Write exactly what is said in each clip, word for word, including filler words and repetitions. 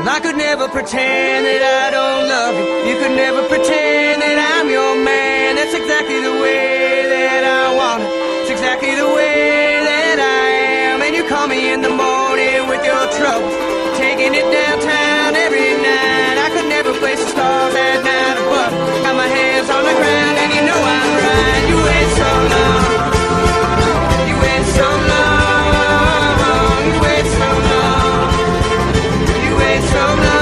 I could never pretend that I don't love you. You could never pretend that I'm your man. That's exactly the way that I want it. It's exactly the way that I am. And you call me in the morning with your troubles, taking it downtown every night. I could never place the stars at night above. Got my hands on the ground and you know I'm right. You wait so long. You wait so long. You wait so long. You wait so long.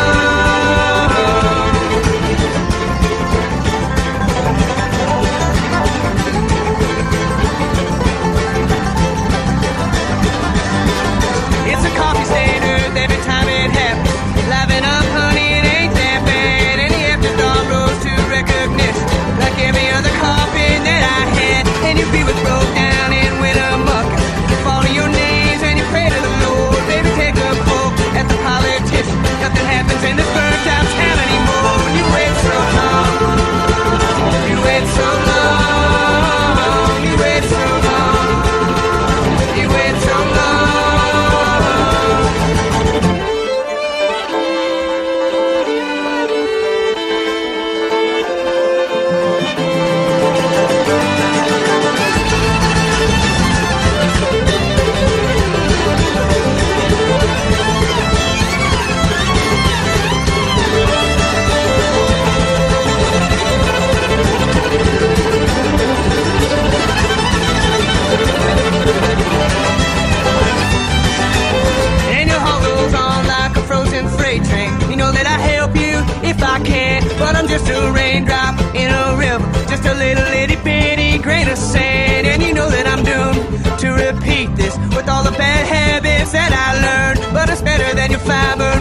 It's a coffee stain earth every time it happens. Liven up, honey, it ain't that bad. And the after dawn rose to recognition, like every other coffee that I had. And your feet was broke down in winter muck. You fall to your knees and you pray to the Lord. Baby, take a poke at the politician. Nothing happens in this burnt out town anymore. You wait so long. You wait so long. You wait so long. You wait so long. And your heart goes on like a frozen freight train. You know that I help you if I can, but I'm just a raindrop in a river, just a little itty bitty grain of sand. And you know that I'm doomed to repeat this with all the bad habits that I learned, but it's better than your fiber